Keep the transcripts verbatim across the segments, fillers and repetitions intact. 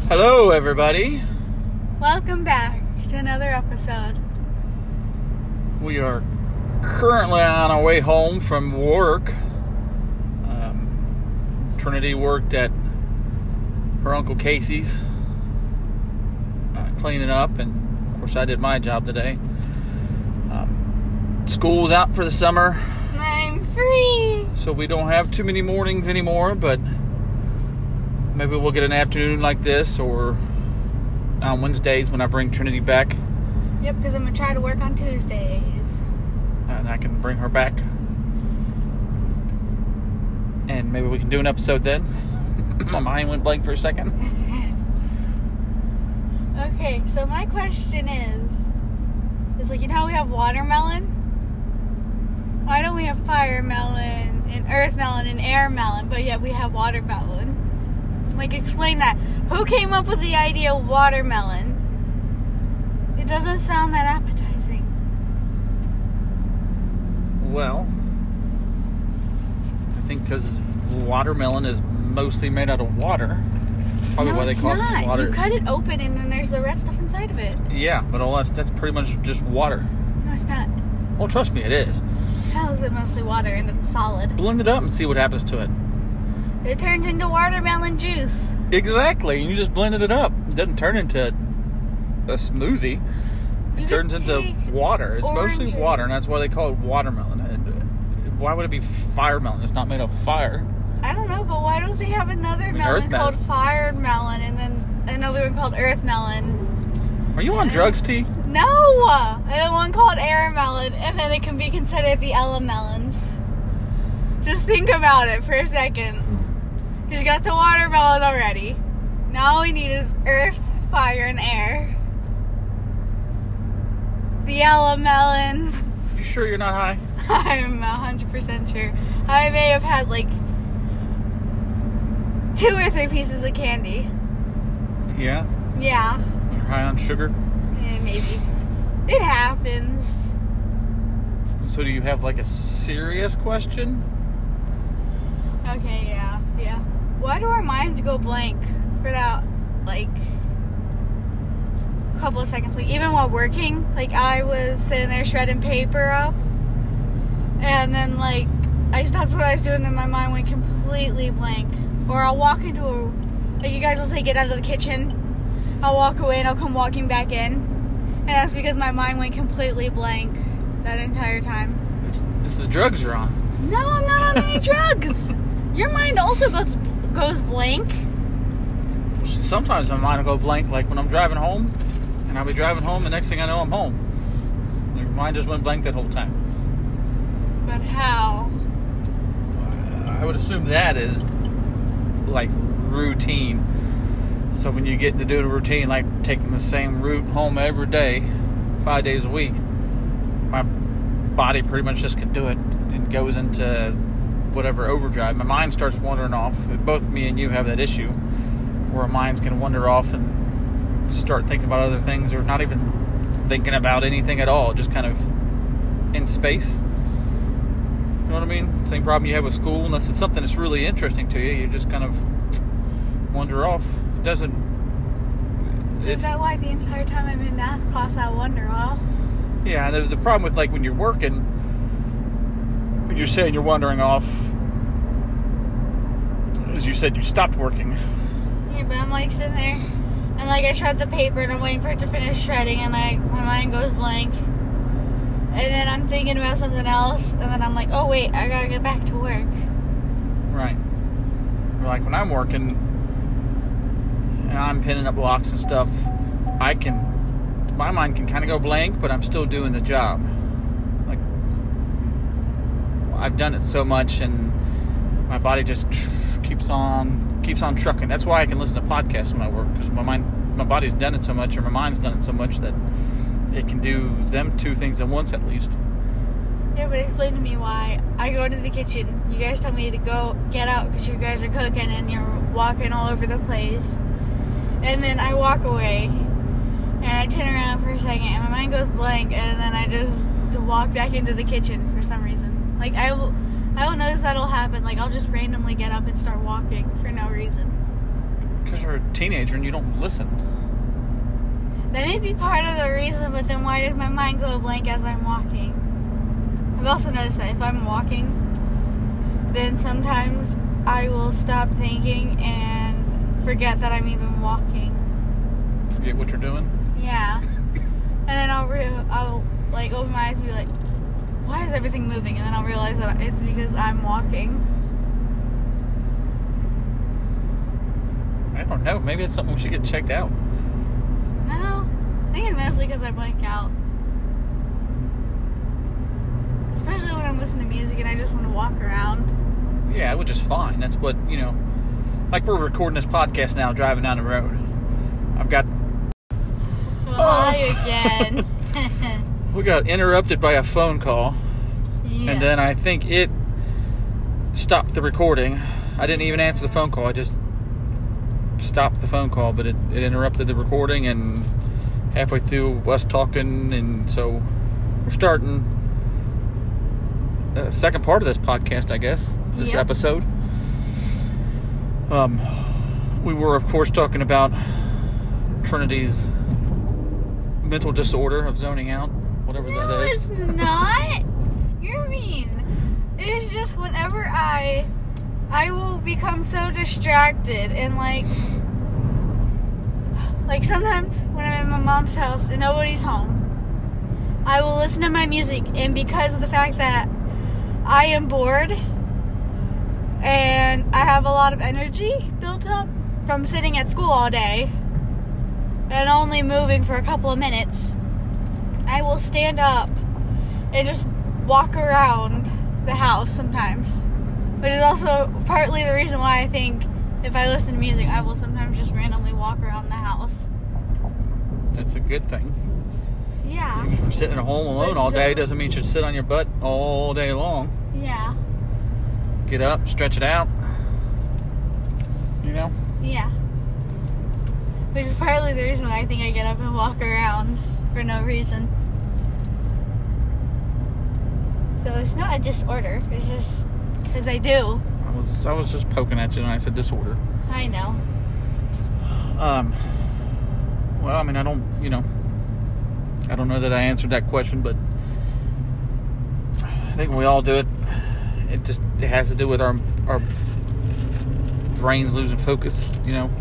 Hello, everybody. Welcome back to another episode. We are currently on our way home from work. Um, Trinity worked at her Uncle Casey's, uh, cleaning up, and of course I did my job today. Um, school was out for the summer. I'm free. So we don't have too many mornings anymore, but maybe we'll get an afternoon like this, or on Wednesdays when I bring Trinity back. Yep, because I'm going to try to work on Tuesdays. And I can bring her back. And maybe we can do an episode then. My mind went blank for a second. Okay, so my question is, is like, you know how we have watermelon? Why don't we have fire melon and earth melon and air melon, but yet we have watermelon? Like, explain that. Who came up with the idea of watermelon? It doesn't sound that appetizing. Well, I think because watermelon is mostly made out of water. Probably no, why they it's call not. it water. You cut it open and then there's the red stuff inside of it. Yeah, but all that's, that's pretty much just water. No, it's not. Well, trust me, it is. How is it mostly water and it's solid? Blend it up and see what happens to it. It turns into watermelon juice. Exactly. You just blended it up. It doesn't turn into a smoothie. It You turns could into take water. It's mostly oranges. water, and that's why they call it watermelon. And why would it be fire melon? It's not made of fire. I don't know, but why don't they have another mean, melon earth called melon. fire melon and then another one called earth melon? Are you on drugs, T? No! And then one called air melon, and then it can be considered the elemelons. Just think about it for a second. Because you got the watermelon already. Now all we need is earth, fire, and air. The elemelons. You sure you're not high? I'm one hundred percent sure. I may have had like two or three pieces of candy. Yeah? Yeah. You're high on sugar? Eh, maybe. It happens. So do you have like a serious question? Okay, yeah, yeah. Why do our minds go blank for that, like, couple of seconds? Like, even while working, like, I was sitting there shredding paper up, and then, like, I stopped what I was doing, and my mind went completely blank. Or I'll walk into a, like, you guys will say, get out of the kitchen. I'll walk away, and I'll come walking back in. And that's because my mind went completely blank that entire time. It's, it's the drugs you're on. No, I'm not on any drugs. Your mind also goes goes blank. Sometimes my mind will go blank, like when I'm driving home, and I'll be driving home, the next thing I know, I'm home. Your mind just went blank that whole time. But how? I would assume that is like routine. So when you get to doing a routine, like taking the same route home every day, five days a week, my body pretty much just can do it. It goes into whatever overdrive. My mind starts wandering off. Both me and you have that issue where our minds can wander off and start thinking about other things, or not even thinking about anything at all, just kind of in space. You know what I mean? Same problem you have with school. Unless it's something that's really interesting to you, you just kind of wander off. It doesn't... Is It's, that why the entire time I'm in math class I wander off? yeah, the, the problem with, like, when you're working, when you're saying you're wandering off, as you said, you stopped working. Yeah, but I'm like sitting there and like I shred the paper and I'm waiting for it to finish shredding and like my mind goes blank. And then I'm thinking about something else and then I'm like, oh wait, I gotta get back to work. Right. Like when I'm working and I'm pinning up blocks and stuff, I can, my mind can kind of go blank, but I'm still doing the job. Like, I've done it so much and my body just keeps on, keeps on trucking. That's why I can listen to podcasts when I work, because my mind, my body's done it so much, or my mind's done it so much that it can do them two things at once at least. Yeah, but explain to me why I go into the kitchen. You guys tell me to go get out because you guys are cooking and you're walking all over the place. And then I walk away and I turn around for a second and my mind goes blank and then I just walk back into the kitchen for some reason. Like I will, I will notice that'll happen. Like I'll just randomly get up and start walking for no reason. Because you're a teenager and you don't listen. That may be part of the reason, but then why does my mind go blank as I'm walking? I've also noticed that if I'm walking, then sometimes I will stop thinking and forget that I'm even walking. Forget what you're doing? Yeah. And then I'll, re- I'll like open my eyes and be like, why is everything moving? And then I'll realize that it's because I'm walking. I don't know. Maybe it's something we should get checked out. No. I think it's mostly because I blank out. Especially when I'm listening to music and I just want to walk around. Yeah, which is fine. That's what, you know, like we're recording this podcast now, driving down the road. I've got... Hi again. We got interrupted by a phone call. Yes. And then I think it stopped the recording. I didn't even answer the phone call. I just stopped the phone call, but it, it interrupted the recording, and halfway through us talking, and so we're starting the second part of this podcast, I guess, this Yep. episode. Um, we were, of course, talking about Trinity's mental disorder of zoning out, whatever No, that is. it's not. You're mean. It's just whenever I, I will become so distracted and like, like sometimes when I'm at my mom's house and nobody's home, I will listen to my music, and because of the fact that I am bored and I have a lot of energy built up from sitting at school all day and only moving for a couple of minutes, I will stand up and just walk around the house sometimes. Which is also partly the reason why I think if I listen to music, I will sometimes just randomly walk around the house. That's a good thing. Yeah. If you're sitting at home alone But all day, so- doesn't mean you should sit on your butt all day long. Yeah. Get up, stretch it out. You know? Yeah. Which is partly the reason why I think I get up and walk around for no reason. So it's not a disorder. It's just because I do. I was I was just poking at you and I said disorder. I know. Um. Well, I mean, I don't, you know, I don't know that I answered that question, but I think we all do it. It just it has to do with our our brains losing focus, you know.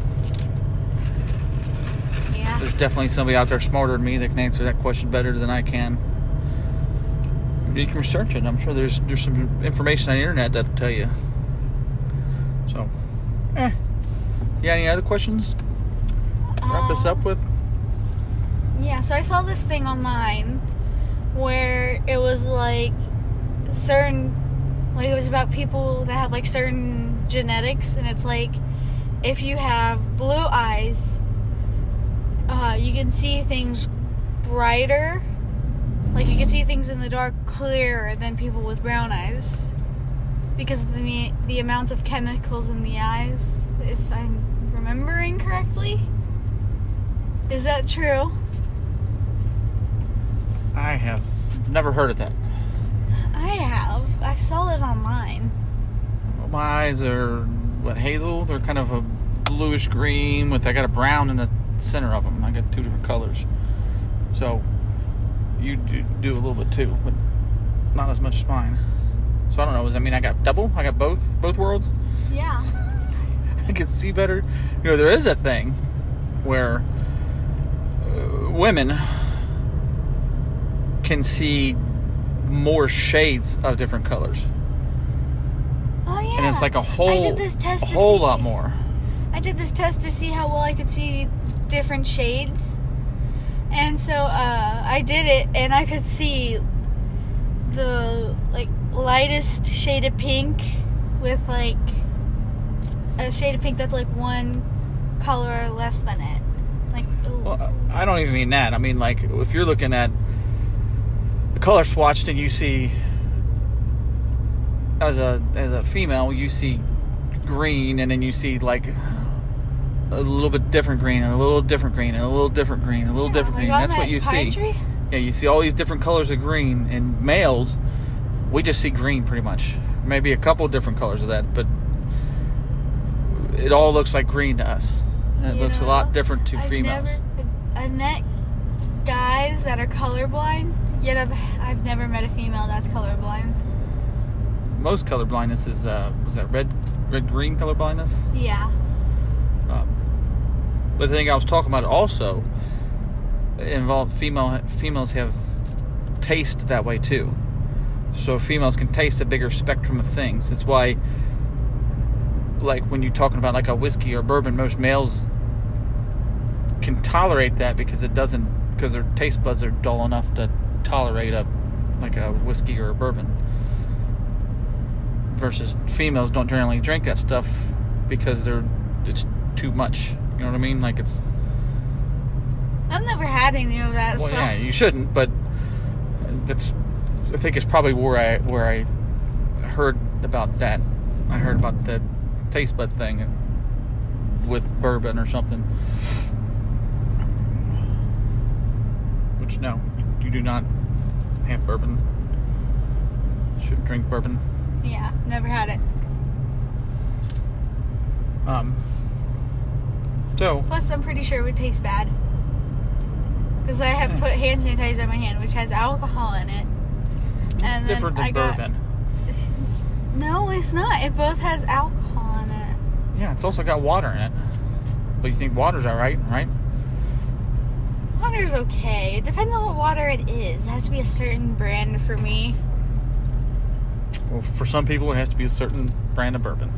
Yeah. There's definitely somebody out there smarter than me that can answer that question better than I can. You can research it. I'm sure there's there's some information on the internet that'll tell you. So, eh. Yeah, any other questions? Wrap this up Um, with? Yeah, so I saw this thing online where it was like certain, like it was about people that have like certain genetics, and it's like if you have blue eyes, uh, you can see things brighter, like you can see things in the dark clearer than people with brown eyes because of the, the amount of chemicals in the eyes, if I'm remembering correctly. Is that true? I have never heard of that. I have. I saw it online. My eyes are, what, hazel? They're kind of a bluish green with, I got a brown in the center of them. I got two different colors. So, you do, do a little bit too, but not as much as mine. So I don't know, does that mean I got double? I got both? Both worlds? Yeah. I can see better. You know, there is a thing where uh, women can see more shades of different colors. Oh yeah. And it's like a whole, I did this test a to whole see, lot more. I did this test to see how well I could see different shades. And so uh, I did it, and I could see the like lightest shade of pink with like a shade of pink that's like one color less than it. Like, Well, I don't even mean that. I mean, like, if you're looking at the color swatched and you see, as a as a female, you see green, and then you see like a little bit different green, and a little different green, and a little different green, and a little yeah, different like green. on That's that what you pine see. tree? Yeah, you see all these different colors of green. And males, we just see green pretty much. Maybe a couple different colors of that, but it all looks like green to us. And it You looks a know, lot different to I've females. Never, I've met guys that are colorblind, yet I've, I've never met a female that's colorblind. Most color blindness is, uh, was that red, red green color blindness? Yeah. Um, but the thing I was talking about also involved female females have taste that way too. So females can taste a bigger spectrum of things. It's why, like when you're talking about like a whiskey or bourbon, most males can tolerate that because it doesn't, because their taste buds are dull enough to tolerate a like a whiskey or a bourbon. Versus females don't generally drink that stuff because they're it's too much. You know what I mean? Like it's. I've never had any of that. Well, so. yeah, you shouldn't, but that's. I think it's probably where I where I heard about that. I heard about the taste bud thing with bourbon or something. Which no, you do not have bourbon. Shouldn't drink bourbon. Yeah, never had it. Um. So. Plus, I'm pretty sure it would taste bad. Because I have Yeah. put hand sanitizer on my hand, which has alcohol in it. It's And then different than I got- bourbon. No, it's not. It both has alcohol in it. Yeah, it's also got water in it. But you think water's alright, right? Water's okay. It depends on what water it is. It has to be a certain brand for me. Well, for some people, it has to be a certain brand of bourbon.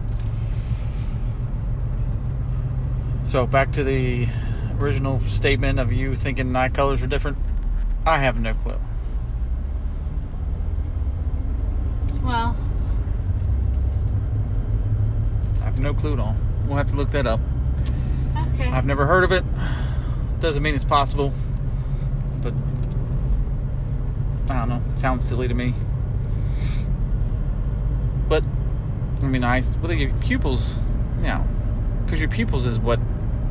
So, back to the original statement of you thinking eye colors are different. I have no clue. Well, I have no clue at all. We'll have to look that up. okay. I've never heard of it. Doesn't mean it's possible. But, I don't know. Sounds silly to me. But, I mean, I, well, your pupils, you know, because your pupils is what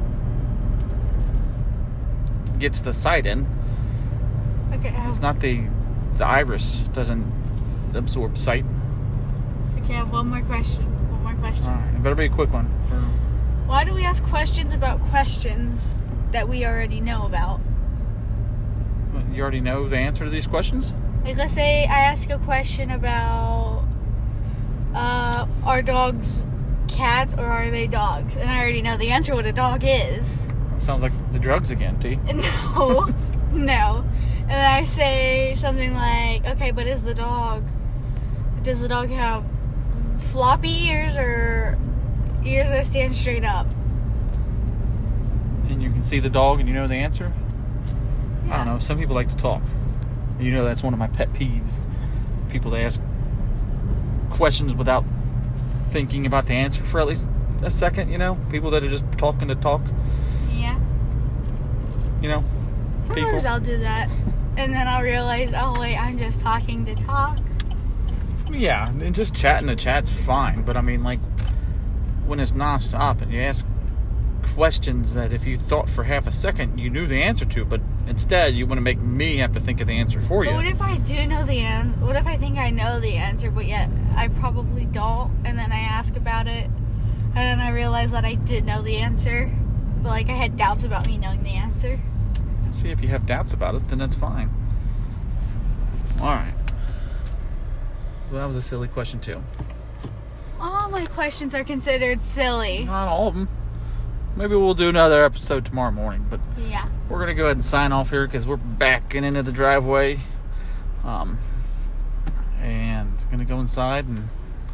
gets the sight in. Okay. I It's have, not the, the iris doesn't absorb sight. okay, I have one more question. One more question. All right, it better be a quick one. Or- Why do we ask questions about questions that we already know about? You already know the answer to these questions? Like, let's say I ask a question about uh, are dogs cats or are they dogs? And I already know the answer what a dog is. Sounds like the drugs again, T. No, no. And then I say something like, okay, but is the dog, does the dog have floppy ears or ears that stand straight up? And you can see the dog and you know the answer? I Yeah. don't know. Some people like to talk. You know that's one of my pet peeves. People that ask questions without thinking about the answer for at least a second, you know? People that are just talking to talk, Yeah. you know? Sometimes People. I'll do that. And then I'll realize, oh wait, I'm just talking to talk. Yeah, and just chatting to chat's fine. But I mean, like, when it's nonstop and you ask questions that if you thought for half a second you knew the answer to, but instead you want to make me have to think of the answer for you. But what if I do know the answer? What if I think I know the answer, but yet I probably don't? And then I ask about it, and then I realize that I did know the answer, but like I had doubts about me knowing the answer. See, if you have doubts about it, then that's fine. All right. Well, that was a silly question too. All my questions are considered silly. Not all of them. Maybe we'll do another episode tomorrow morning, but Yeah. we're gonna go ahead and sign off here because we're backing into the driveway. Um, and gonna go inside and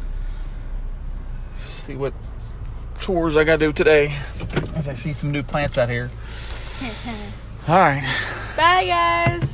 see what chores I gotta do today as I see some new plants out here. All right. Bye, guys.